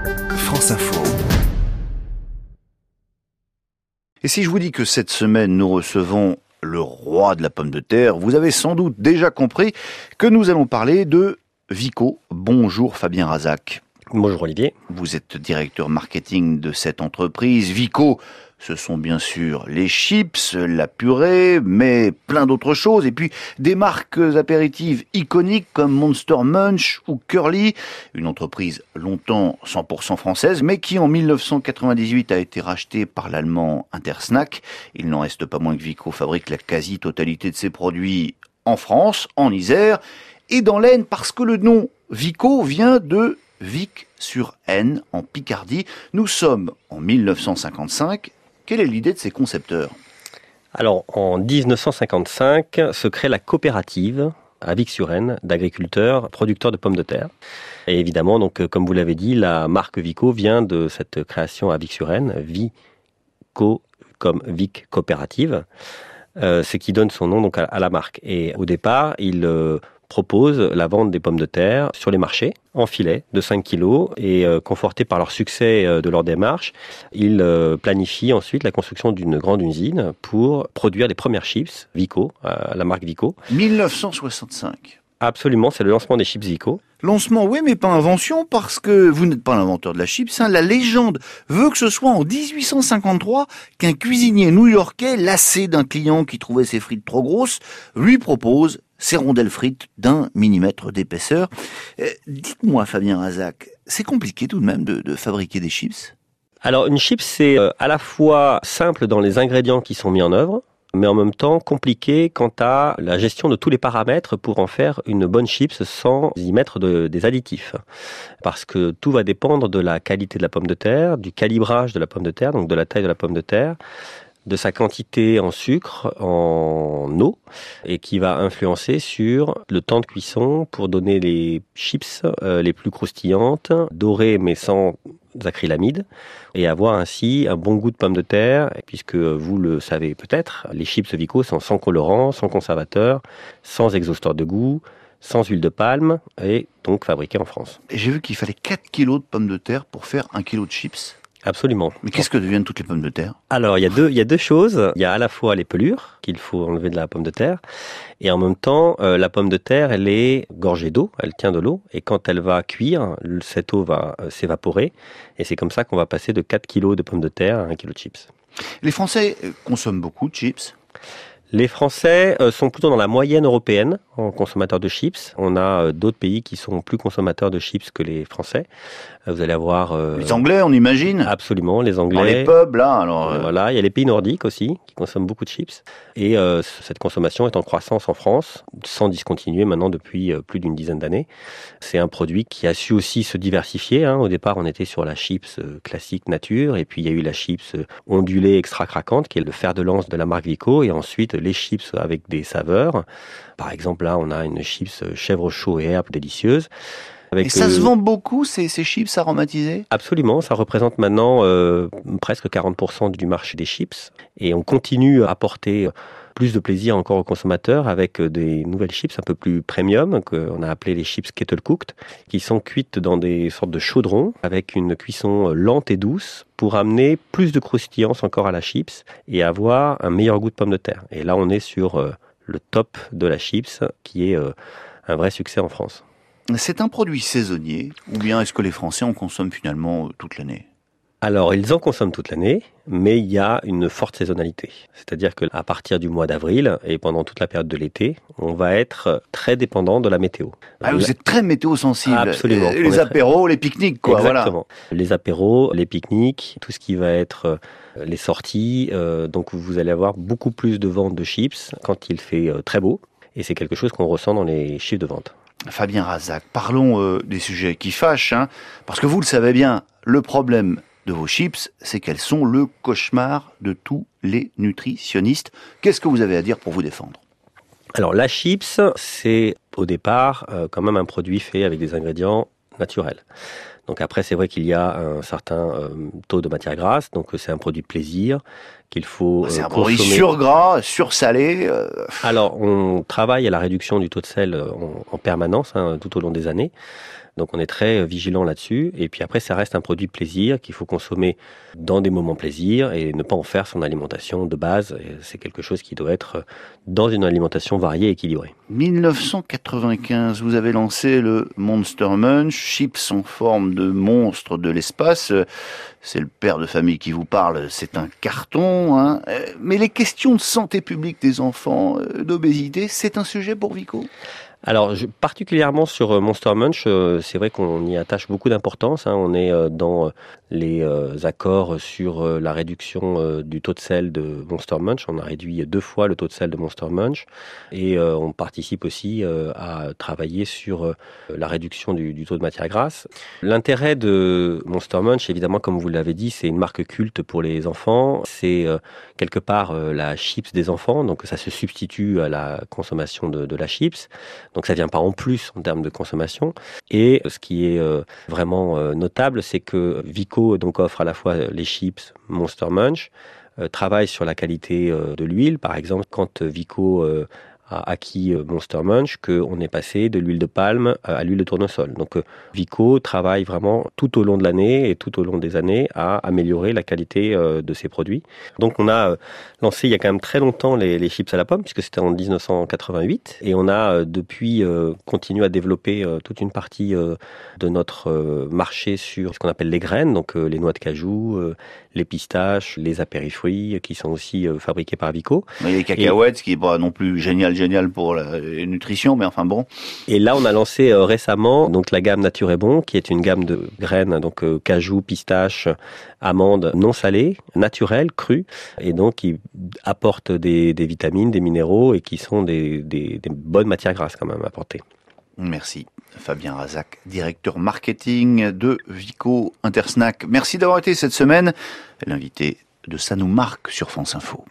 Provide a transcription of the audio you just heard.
France Info. Et si je vous dis que cette semaine, nous recevons le roi de la pomme de terre, vous avez sans doute déjà compris que nous allons parler de Vico. Bonjour Fabien Razac. Bonjour Olivier. Vous êtes directeur marketing de cette entreprise. Vico, ce sont bien sûr les chips, la purée, mais plein d'autres choses. Et puis des marques apéritives iconiques comme Monster Munch ou Curly, une entreprise longtemps 100% française, mais qui en 1998 a été rachetée par l'allemand Intersnack. Il n'en reste pas moins que Vico fabrique la quasi-totalité de ses produits en France, en Isère et dans l'Aisne, parce que le nom Vico vient de Vic-sur-Aisne, en Picardie. Nous sommes en 1955. Quelle est l'idée de ces concepteurs ? Alors, en 1955, se crée la coopérative à Vic-sur-Aisne d'agriculteurs producteurs de pommes de terre. Et évidemment, donc, comme vous l'avez dit, la marque Vico vient de cette création à Vic-sur-Aisne, Vico comme Vic Coopérative, ce qui donne son nom donc à la marque. Et au départ, il propose la vente des pommes de terre sur les marchés, en filet de 5 kilos, et conforté par leur succès de leur démarche, ils planifient ensuite la construction d'une grande usine pour produire les premières chips Vico, la marque Vico. 1965. Absolument, c'est le lancement des chips Vico. Lancement, oui, mais pas invention, parce que vous n'êtes pas l'inventeur de la chips. La légende veut que ce soit en 1853 qu'un cuisinier new-yorkais, lassé d'un client qui trouvait ses frites trop grosses, lui propose ces rondelles frites d'1 millimètre d'épaisseur. Dites-moi, Fabien Razac, c'est compliqué tout de même de fabriquer des chips ? Alors, une chips, c'est à la fois simple dans les ingrédients qui sont mis en œuvre, mais en même temps compliqué quant à la gestion de tous les paramètres pour en faire une bonne chips sans y mettre des additifs. Parce que tout va dépendre de la qualité de la pomme de terre, du calibrage de la pomme de terre, donc de la taille de la pomme de terre, de sa quantité en sucre, en eau, et qui va influencer sur le temps de cuisson pour donner les chips les plus croustillantes, dorées mais sans acrylamide, et avoir ainsi un bon goût de pomme de terre, puisque vous le savez peut-être, les chips Vico sont sans colorant, sans conservateur, sans exhausteur de goût, sans huile de palme, et donc fabriqués en France. Et j'ai vu qu'il fallait 4 kilos de pommes de terre pour faire 1 kilo de chips. Absolument. Mais qu'est-ce que deviennent toutes les pommes de terre ? Alors, il y a deux choses. Il y a à la fois les pelures qu'il faut enlever de la pomme de terre, et en même temps, la pomme de terre, elle est gorgée d'eau, elle tient de l'eau, et quand elle va cuire, cette eau va s'évaporer, et c'est comme ça qu'on va passer de 4 kilos de pommes de terre à 1 kilo de chips. Les Français consomment beaucoup de chips ? Les Français sont plutôt dans la moyenne européenne en consommateurs de chips. On a d'autres pays qui sont plus consommateurs de chips que les Français. Vous allez avoir... les Anglais, on imagine ? Absolument, les Anglais. Dans les pubs, là, alors... Voilà, il y a les pays nordiques aussi, qui consomment beaucoup de chips. Et cette consommation est en croissance en France, sans discontinuer maintenant depuis plus d'une dizaine d'années. C'est un produit qui a su aussi se diversifier. Au départ, on était sur la chips classique nature, et puis il y a eu la chips ondulée extra craquante, qui est le fer de lance de la marque Vico, et ensuite les chips avec des saveurs. Par exemple, là, on a une chips chèvre chaud et herbe délicieuse. Et ça se vend beaucoup, ces chips aromatisés ? Absolument, ça représente maintenant presque 40% du marché des chips. Et on continue à apporter plus de plaisir encore aux consommateurs avec des nouvelles chips un peu plus premium, qu'on a appelées les chips kettle cooked, qui sont cuites dans des sortes de chaudrons avec une cuisson lente et douce pour amener plus de croustillance encore à la chips et avoir un meilleur goût de pomme de terre. Et là, on est sur le top de la chips, qui est un vrai succès en France. C'est un produit saisonnier, ou bien est-ce que les Français en consomment finalement toute l'année ? Alors, ils en consomment toute l'année, mais il y a une forte saisonnalité. C'est-à-dire qu'à partir du mois d'avril et pendant toute la période de l'été, on va être très dépendant de la météo. Ah, vous êtes très météo-sensible. Absolument. Les apéros, les pique-niques, quoi. Exactement. Voilà. Les apéros, les pique-niques, tout ce qui va être les sorties. Donc, vous allez avoir beaucoup plus de ventes de chips quand il fait très beau. Et c'est quelque chose qu'on ressent dans les chiffres de vente. Fabien Razac, parlons des sujets qui fâchent, parce que vous le savez bien, le problème de vos chips, c'est qu'elles sont le cauchemar de tous les nutritionnistes. Qu'est-ce que vous avez à dire pour vous défendre ? Alors la chips, c'est au départ quand même un produit fait avec des ingrédients naturels. Donc après, c'est vrai qu'il y a un certain taux de matière grasse, donc c'est un produit de plaisir qu'il faut C'est un consommer. produit surgras, sursalé. Alors, on travaille à la réduction du taux de sel en permanence, tout au long des années. Donc on est très vigilant là-dessus. Et puis après, ça reste un produit de plaisir qu'il faut consommer dans des moments plaisir et ne pas en faire son alimentation de base. Et c'est quelque chose qui doit être dans une alimentation variée et équilibrée. 1995, vous avez lancé le Monster Munch, chips en forme de monstre de l'espace. C'est le père de famille qui vous parle, c'est un carton, hein. Mais les questions de santé publique des enfants, d'obésité, c'est un sujet pour Vico? Alors, particulièrement sur Monster Munch, c'est vrai qu'on y attache beaucoup d'importance. On est dans les accords sur la réduction du taux de sel de Monster Munch. On a réduit 2 fois le taux de sel de Monster Munch. Et on participe aussi à travailler sur la réduction du taux de matière grasse. L'intérêt de Monster Munch, évidemment, comme vous l'avez dit, c'est une marque culte pour les enfants. C'est quelque part la chips des enfants. Donc, ça se substitue à la consommation de la chips. Donc ça vient pas en plus en termes de consommation. Et ce qui est vraiment notable, c'est que Vico donc offre à la fois les chips Monster Munch, travaille sur la qualité de l'huile. Par exemple, quand Vico a acquis Monster Munch, qu'on est passé de l'huile de palme à l'huile de tournesol. Donc Vico travaille vraiment tout au long de l'année et tout au long des années à améliorer la qualité de ses produits. Donc on a lancé il y a quand même très longtemps les chips à la pomme, puisque c'était en 1988, et on a depuis continué à développer toute une partie de notre marché sur ce qu'on appelle les graines, donc les noix de cajou, les pistaches, les apérifruits, qui sont aussi fabriqués par Vico. Il y a les cacahuètes, ce qui n'est pas non plus génial pour la nutrition, mais enfin bon. Et là, on a lancé récemment donc la gamme Nature est bon, qui est une gamme de graines, donc cajou, pistache, amandes non salées, naturelles, crues, et donc qui apportent des vitamines, des minéraux, et qui sont des bonnes matières grasses quand même à apporter. Merci. Fabien Razac, directeur marketing de Vico Intersnack. Merci d'avoir été cette semaine l'invité de Ça nous marque sur France Info.